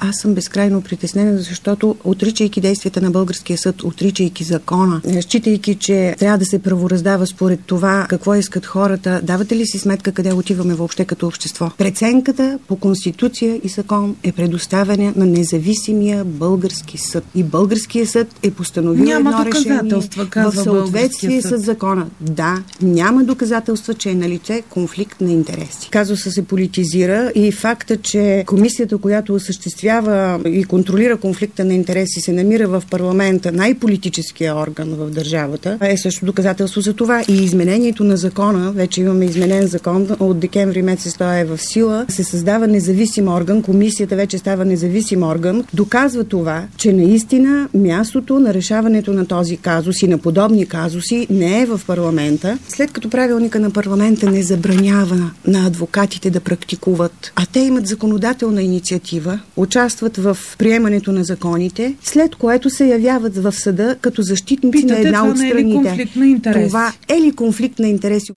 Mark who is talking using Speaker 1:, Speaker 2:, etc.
Speaker 1: аз съм безкрайно притеснена, защото отричайки действията на българския съд, отричайки закона, считайки, че трябва да се правораздава според това какво искат хората, давате ли си сметка къде отиваме въобще като общество? Преценката по Конституция и закон е предоставена на независимия български съд. И българския съд е постановил едно решение в съответствие с закона. Да, няма доказателства, че е налице конфликт на интереси. Казусът се политизира и факта, че комисията, която осъществява и контролира конфликта на интереси, се намира в парламента, най-политическия орган в държавата, е също доказателство за това. И изменението на закона, вече имаме изменен закон, от декември месец той е в сила, се създава независим орган, комисията вече става независим орган, доказва това, че наистина мястото на решаването на този казус и на подобни казуси не е в парламента. След като правилника на парламента не забранява на адвокатите да практикуват, а те имат законодателна инициатива, участват в приемането на законите, след което се явяват в съда като защитници на една от страните.
Speaker 2: Това не е ли конфликт на интереси?
Speaker 1: Това е ли конфликт на интереси?